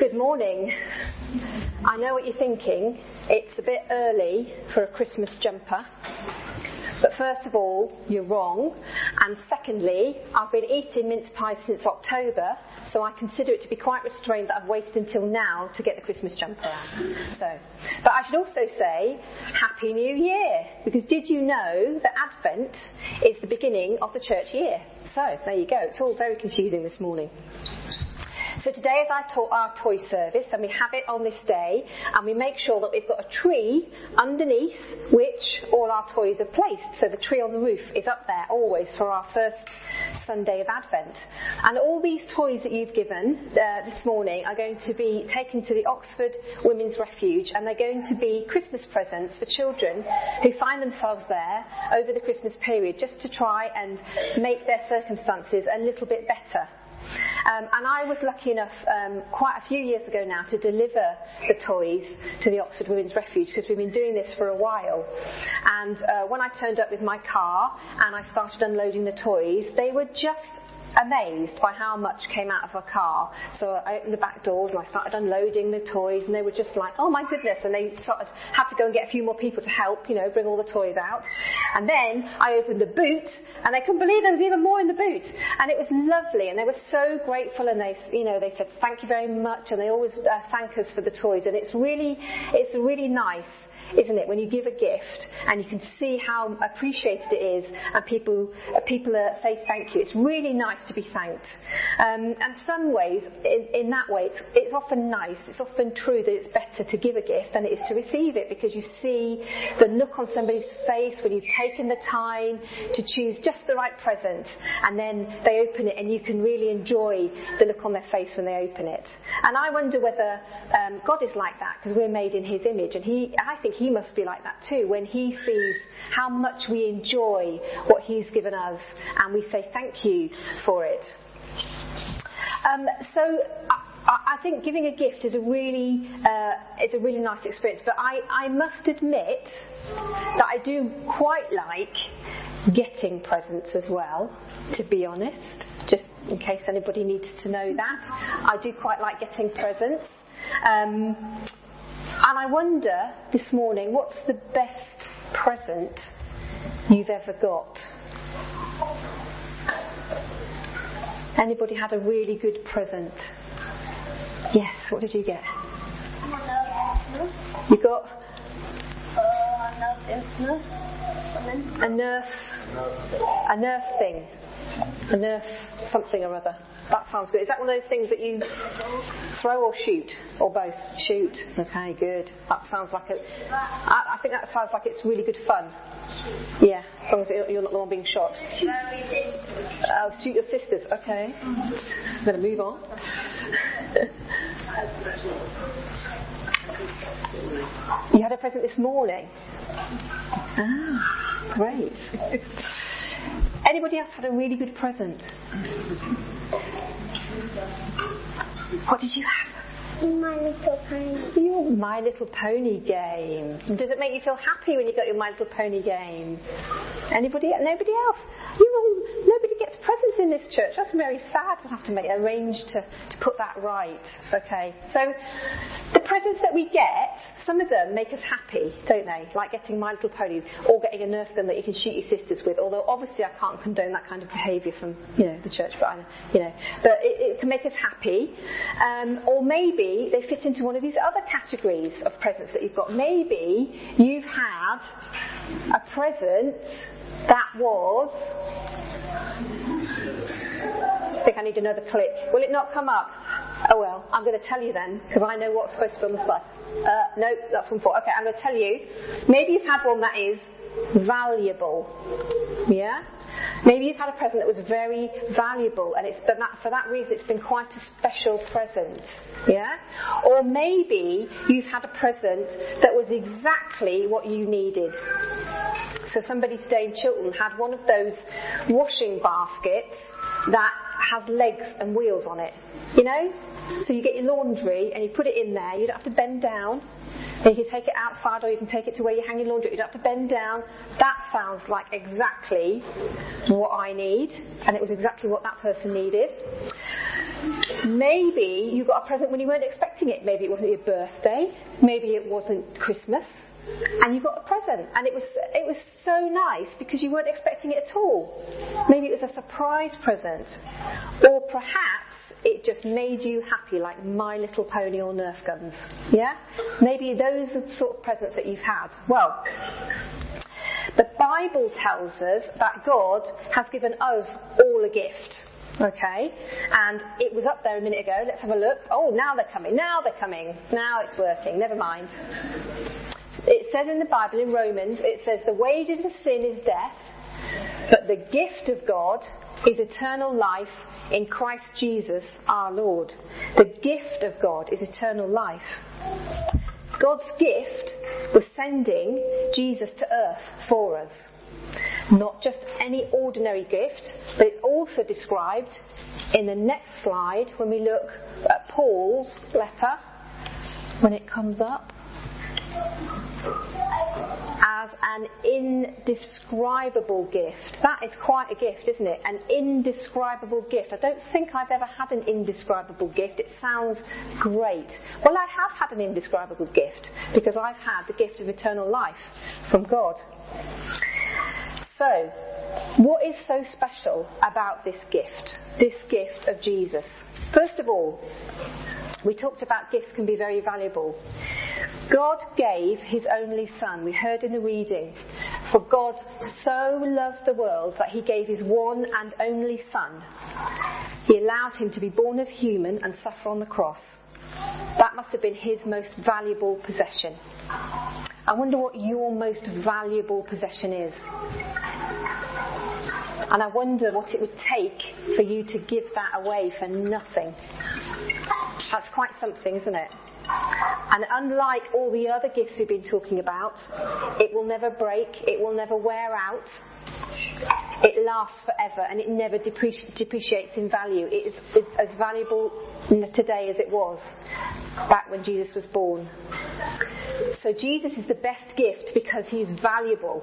Good morning. I know what you're thinking. It's a bit early for a Christmas jumper. But first of all, you're wrong. And secondly, I've been eating mince pies since October, so I consider it to be quite restrained that I've waited until now to get the Christmas jumper out. But I should also say, Happy New Year! Because did you know that Advent is the beginning of the church year? So, there you go. It's all very confusing this morning. So today is our toy service, and we have it on this day, and we make sure that we've got a tree underneath which all our toys are placed. So the tree on the roof is up there always for our first Sunday of Advent. And all these toys that you've given this morning are going to be taken to the Oxford Women's Refuge, and they're going to be Christmas presents for children who find themselves there over the Christmas period, just to try and make their circumstances a little bit better. And I was lucky enough quite a few years ago now to deliver the toys to the Oxford Women's Refuge, because we've been doing this for a while. And when I turned up with my car and I started unloading the toys, they were just amazed by how much came out of our car. So I opened the back doors and I started unloading the toys, and they were just like, oh my goodness, and they sort of had to go and get a few more people to help, bring all the toys out. And then I opened the boot, and they couldn't believe there was even more in the boot. And it was lovely, and they were so grateful, and they said thank you very much, and they always thank us for the toys. And it's really nice, isn't it, when you give a gift and you can see how appreciated it is, and people say thank you. It's really nice to be thanked. And some ways, in that way, it's often nice, it's often true that it's better to give a gift than it is to receive it, because you see the look on somebody's face when you've taken the time to choose just the right present, and then they open it and you can really enjoy the look on their face when they open it. And I wonder whether God is like that, because we're made in His image, and I think He must be like that too, when He sees how much we enjoy what He's given us, and we say thank you for it. So I think giving a gift is a really nice experience, but I must admit that I do quite like getting presents as well, to be honest, just in case anybody needs to know that. I do quite like getting presents. And I wonder this morning, what's the best present you've ever got? Anybody had a really good present? Yes, what did you get? You got? A Nerf thing. A Nerf something or other. That sounds good. Is that one of those things that you throw or shoot? Or both? Shoot. Okay, good. That sounds like I think that sounds like it's really good fun. Yeah, as long as you're not the one being shot. Oh, shoot your sisters. Okay. I'm going to move on. You had a present this morning? Ah, great. Anybody else had a really good present? What did you have? My Little Pony. Your My Little Pony game. Does it make you feel happy when you got your My Little Pony game? Anybody? Nobody else? Nobody gets presents in this church. That's very sad. We'll have to arrange to put that right. Okay. So the presents that we get, some of them make us happy, don't they? Like getting My Little Pony, or getting a Nerf gun that you can shoot your sisters with. Although obviously I can't condone that kind of behaviour from the church, but but it can make us happy. Or maybe they fit into one of these other categories of presents that you've got. Maybe you've had a present that was... I think I need another click. Will it not come up? Oh well, I'm going to tell you then, because I know what's supposed to be on the slide. No, that's 1 4. Okay, I'm going to tell you. Maybe you've had one that is valuable. Yeah? Maybe you've had a present that was very valuable, and for that reason it's been quite a special present. Yeah? Or maybe you've had a present that was exactly what you needed. So somebody today in Chiltern had one of those washing baskets that has legs and wheels on it. So you get your laundry and you put it in there. You don't have to bend down. And you can take it outside, or you can take it to where you hang your laundry. You don't have to bend down. That sounds like exactly what I need, and it was exactly what that person needed. Maybe you got a present when you weren't expecting it. Maybe it wasn't your birthday. Maybe it wasn't Christmas. And you got a present. And it was so nice because you weren't expecting it at all. Maybe it was a surprise present. Or perhaps it just made you happy, like My Little Pony or Nerf guns. Yeah? Maybe those are the sort of presents that you've had. Well, the Bible tells us that God has given us all a gift. Okay? And it was up there a minute ago. Let's have a look. Oh, now they're coming. Now it's working. Never mind. It says in the Bible, in Romans, it says the wages of sin is death, but the gift of God is eternal life in Christ Jesus our Lord. The gift of God is eternal life. God's gift was sending Jesus to earth for us. Not just any ordinary gift, but it's also described in the next slide when we look at Paul's letter, when it comes up, as an indescribable gift. That is quite a gift, isn't it? An indescribable gift. I don't think I've ever had an indescribable gift. It sounds great. Well, I have had an indescribable gift because I've had the gift of eternal life from God. So, what is so special about this gift of Jesus? First of all, we talked about gifts can be very valuable. God gave his only Son. We heard in the reading, for God so loved the world that he gave his one and only Son. He allowed him to be born as human and suffer on the cross. That must have been his most valuable possession. I wonder what your most valuable possession is. And I wonder what it would take for you to give that away for nothing. That's quite something, isn't it? And unlike all the other gifts we've been talking about, it will never break, it will never wear out, it lasts forever, and it never depreciates in value. It is as valuable today as it was back when Jesus was born. So Jesus is the best gift because he's valuable.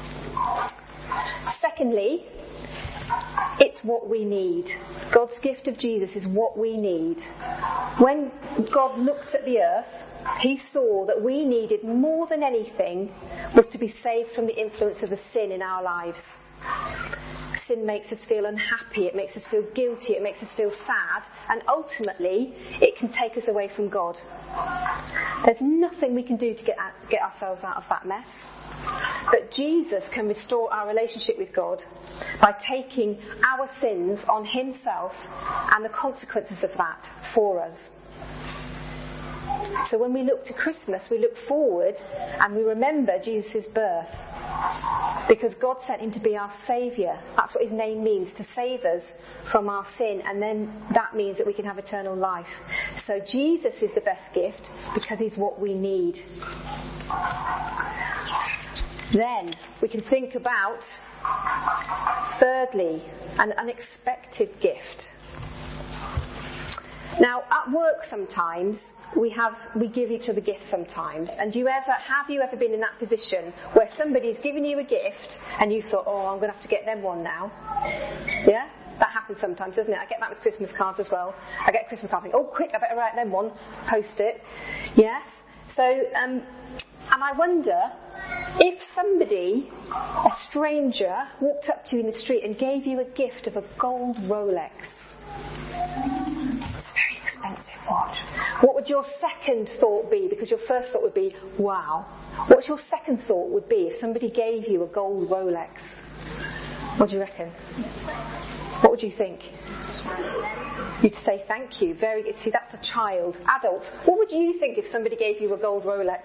Secondly, it's what we need. God's gift of Jesus is what we need. When God looked at the earth, he saw that we needed more than anything was to be saved from the influence of the sin in our lives. Sin makes us feel unhappy, it makes us feel guilty, it makes us feel sad, and ultimately it can take us away from God. There's nothing we can do to get ourselves out of that mess. But Jesus can restore our relationship with God by taking our sins on himself and the consequences of that for us. So when we look to Christmas, we look forward and we remember Jesus' birth. Because God sent him to be our saviour. That's what his name means, to save us from our sin. And then that means that we can have eternal life. So Jesus is the best gift because he's what we need. Then we can think about, thirdly, an unexpected gift. Now, at work sometimes, we give each other gifts sometimes. And have you ever been in that position where somebody's given you a gift and you thought, oh, I'm going to have to get them one now? Yeah? That happens sometimes, doesn't it? I get that with Christmas cards as well. I get a Christmas card thinking, oh, quick, I better write them one, post it. Yes? So, and I wonder if somebody, a stranger, walked up to you in the street and gave you a gift of a gold Rolex. It's a very expensive watch. What would your second thought be? Because your first thought would be, wow. What's your second thought would be if somebody gave you a gold Rolex? What do you reckon? What would you think? You'd say thank you. Very good. See, that's a child. Adults, what would you think if somebody gave you a gold Rolex?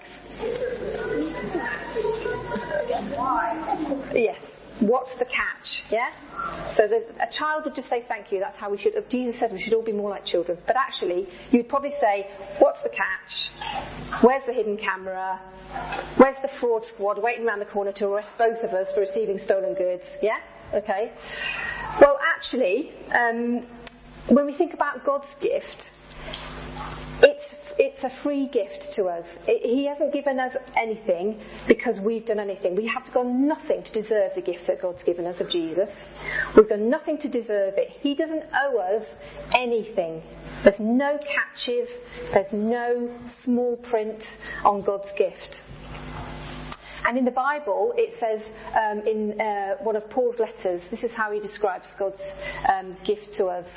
Yes. What's the catch? Yeah? So a child would just say thank you. That's how we should. Jesus says we should all be more like children. But actually, you'd probably say, what's the catch? Where's the hidden camera? Where's the fraud squad waiting around the corner to arrest both of us for receiving stolen goods? Yeah? Okay. Well, actually, when we think about God's gift, it's it's a free gift to us. He hasn't given us anything because we've done anything. We have done nothing to deserve the gift that God's given us of Jesus. We've done nothing to deserve it. He doesn't owe us anything. There's no catches. There's no small print on God's gift. And in the Bible, it says in one of Paul's letters, this is how he describes God's gift to us.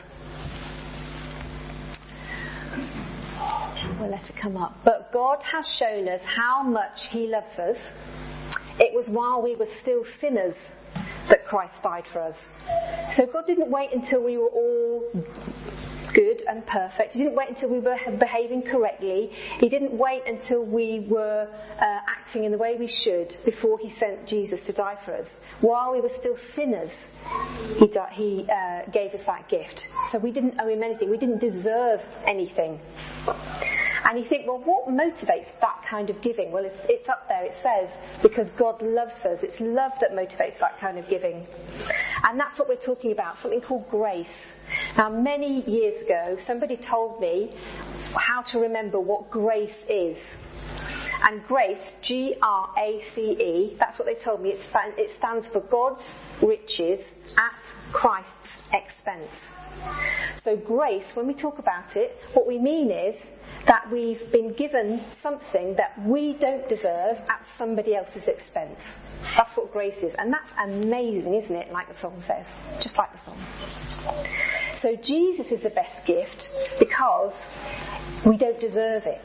We'll let it come up. But God has shown us how much He loves us. It was while we were still sinners that Christ died for us. So God didn't wait until we were all good and perfect. He didn't wait until we were behaving correctly. He didn't wait until we were acting in the way we should before He sent Jesus to die for us. While we were still sinners, He gave us that gift. So we didn't owe Him anything. We didn't deserve anything. And you think, well, what motivates that kind of giving? Well, it's up there. It says, because God loves us. It's love that motivates that kind of giving. And that's what we're talking about, something called grace. Now, many years ago, somebody told me how to remember what grace is. And grace, G-R-A-C-E, that's what they told me. It stands for God's riches at Christ's expense. So grace, when we talk about it, what we mean is that we've been given something that we don't deserve at somebody else's expense. That's what grace is. And that's amazing, isn't it? Like the song says. Just like the song. So Jesus is the best gift because we don't deserve it.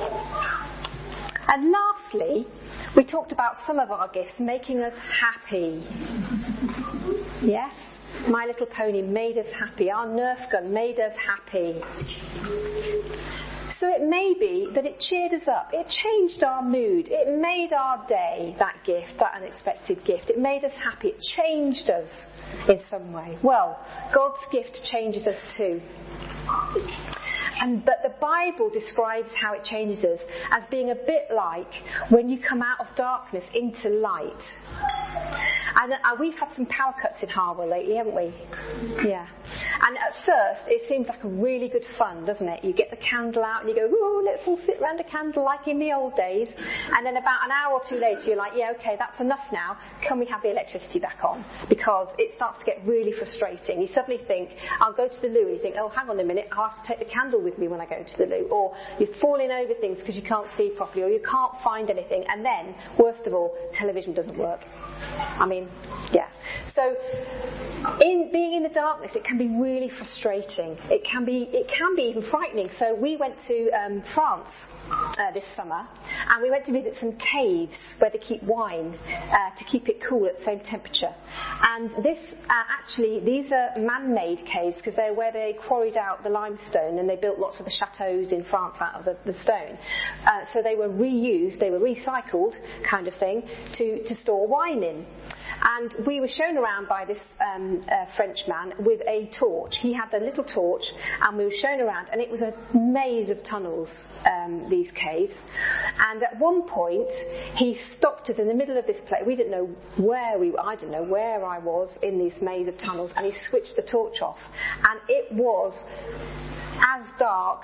And lastly, we talked about some of our gifts making us happy. Yes? My Little Pony made us happy. Our Nerf gun made us happy. So it may be that it cheered us up. It changed our mood. It made our day, that gift, that unexpected gift. It made us happy. It changed us in some way. Well, God's gift changes us too. But the Bible describes how it changes us as being a bit like when you come out of darkness into light. And we've had some power cuts in Harwell lately, haven't we? Yeah. And at first, it seems like a really good fun, doesn't it? You get the candle out and you go, oh, let's all sit round a candle like in the old days. And then about an hour or two later, you're like, yeah, okay, that's enough now. Can we have the electricity back on? Because it starts to get really frustrating. You suddenly think, I'll go to the loo. And you think, oh, hang on a minute, I'll have to take the candle with me when I go to the loo. Or you're falling over things because you can't see properly, or you can't find anything. And then, worst of all, television doesn't work. I mean, yeah. So, in being in the darkness, it can be really frustrating. It can be even frightening. So we went to France this summer, and we went to visit some caves where they keep wine to keep it cool at the same temperature. And these are man-made caves because they're where they quarried out the limestone and they built lots of the chateaux in France out of the stone. So they were reused, they were recycled, kind of thing, to store wine in. And we were shown around by this French man with a torch. He had a little torch, and we were shown around, and it was a maze of tunnels, these caves. And at one point, he stopped us in the middle of this place. We didn't know where I didn't know where I was in this maze of tunnels, and he switched the torch off. And it was as dark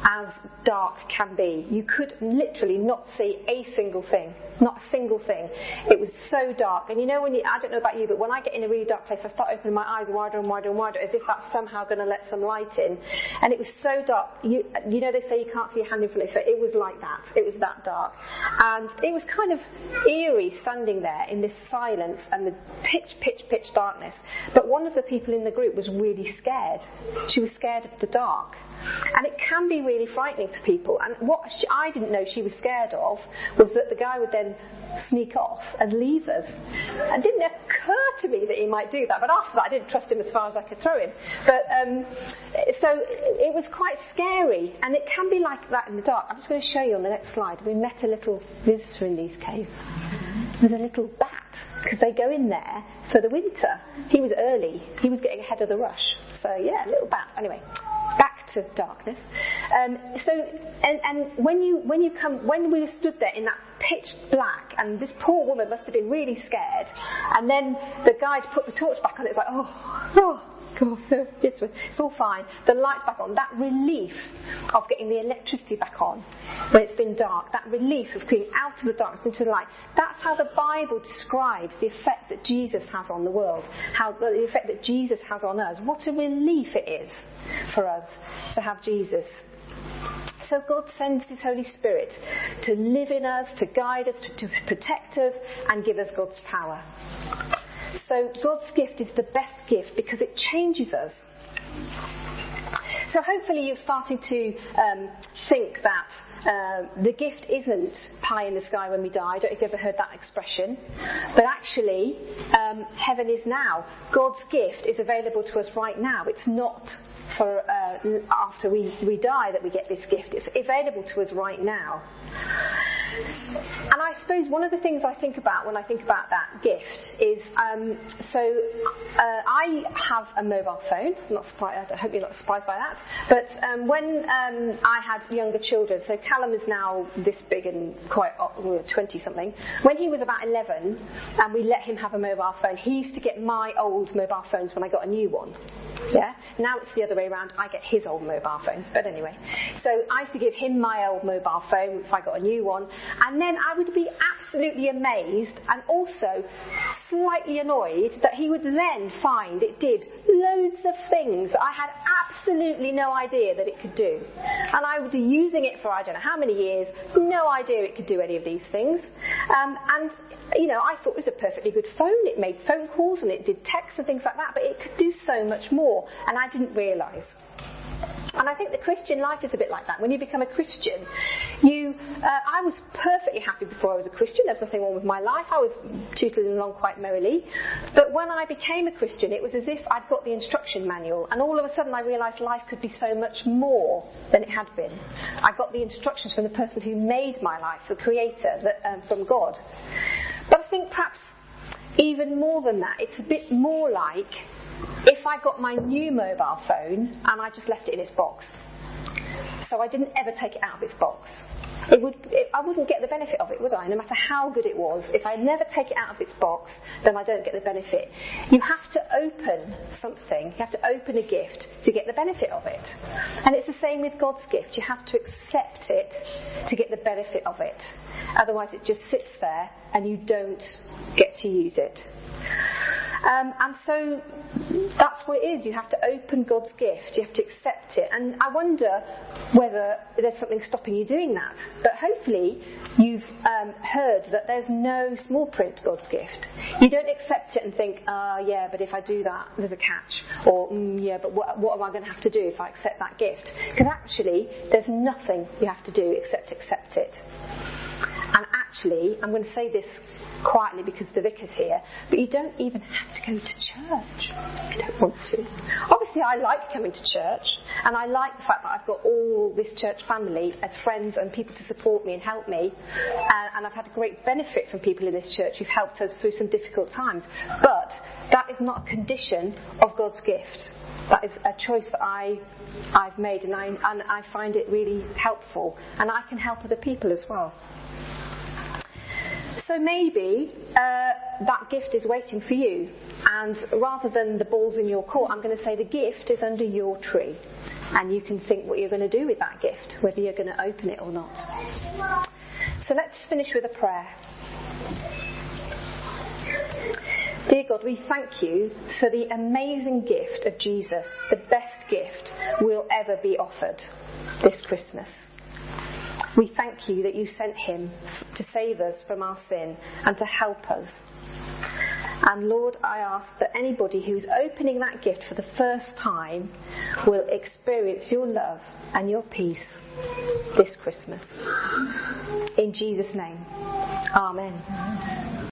can be. You could literally not see a single thing. Not a single thing. It was so dark. And you know, I don't know about you, but when I get in a really dark place, I start opening my eyes wider and wider and wider, as if that's somehow going to let some light in. And it was so dark. You know, they say you can't see a hand in front of you. It was like that. It was that dark. And it was kind of eerie standing there in this silence and the pitch darkness. But one of the people in the group was really scared. She was scared of the dark. And it can be really frightening for people. And what I didn't know she was scared of was that the guy would then sneak off and leave us. It didn't occur to me that he might do that. But after that, I didn't trust him as far as I could throw him. But so it was quite scary. And it can be like that in the dark. I'm just going to show you on the next slide. We met a little visitor in these caves. There was a little bat, because they go in there for the winter. He was early. He was getting ahead of the rush. So yeah, a little bat. Anyway, back to darkness. And when we were stood there in that pitch black, and this poor woman must have been really scared, and then the guy put the torch back on, it was like, oh, God, it's all fine. The light's back on. That relief of getting the electricity back on when it's been dark, that relief of coming out of the darkness into the light, that's how the Bible describes the effect that Jesus has on the world, how the effect that Jesus has on us. What a relief it is for us to have Jesus. So God sends His Holy Spirit to live in us, to guide us, to protect us, and give us God's power. So God's gift is the best gift because it changes us. So hopefully you're starting to think that the gift isn't pie in the sky when we die. I don't know if you've ever heard that expression. But actually, heaven is now. God's gift is available to us right now. It's not for after we die that we get this gift. It's available to us right now. And I suppose one of the things I think about when I think about that gift is, I have a mobile phone. I'm not surprised. I hope you're not surprised by that. But when I had younger children, so Callum is now this big and quite 20-something. When he was about 11, and we let him have a mobile phone, he used to get my old mobile phones when I got a new one. Yeah. Now it's the other way around. I get his old mobile phones. But anyway, so I used to give him my old mobile phone if I got a new one, and then I would be absolutely amazed and also slightly annoyed that he would then find it did loads of things I had absolutely no idea that it could do. And I would be using it for I don't know how many years, no idea it could do any of these things. And you know, I thought it was a perfectly good phone. It made phone calls and it did texts and things like that, but it could do so much more, and I didn't realise. And I think the Christian life is a bit like that. When you become a Christian, I was perfectly happy before I was a Christian. There was nothing wrong with my life. I was tootling along quite merrily. But when I became a Christian, it was as if I'd got the instruction manual, and all of a sudden I realised life could be so much more than it had been. I got the instructions from the person who made my life, the Creator, from God. But I think perhaps even more than that, it's a bit more like if I got my new mobile phone and I just left it in its box. So I didn't ever take it out of its box. I wouldn't get the benefit of it, would I? No matter how good it was, if I never take it out of its box, then I don't get the benefit. You have to open something, you have to open a gift to get the benefit of it. And it's the same with God's gift. You have to accept it to get the benefit of it. Otherwise it just sits there and you don't get to use it. And so that's what it is. You have to open God's gift. You have to accept it. And I wonder whether there's something stopping you doing that. But hopefully you've heard that there's no small print to God's gift. You don't accept it and think, yeah, but if I do that, there's a catch. Or, yeah, but what am I going to have to do if I accept that gift? Because actually, there's nothing you have to do except accept it. And actually, I'm going to say this quietly because the vicar's here, but you don't even have to go to church if you don't want to. Obviously I like coming to church, and I like the fact that I've got all this church family as friends and people to support me and help me, and I've had a great benefit from people in this church who've helped us through some difficult times. But that is not a condition of God's gift. That is a choice that I've made, and I find it really helpful, and I can help other people as well. So maybe that gift is waiting for you, and rather than the balls in your court, I'm going to say the gift is under your tree, and you can think what you're going to do with that gift, whether you're going to open it or not. So let's finish with a prayer. Dear God, we thank you for the amazing gift of Jesus, the best gift we'll ever be offered this Christmas. We thank you that you sent him to save us from our sin and to help us. And Lord, I ask that anybody who's opening that gift for the first time will experience your love and your peace this Christmas. In Jesus' name, Amen.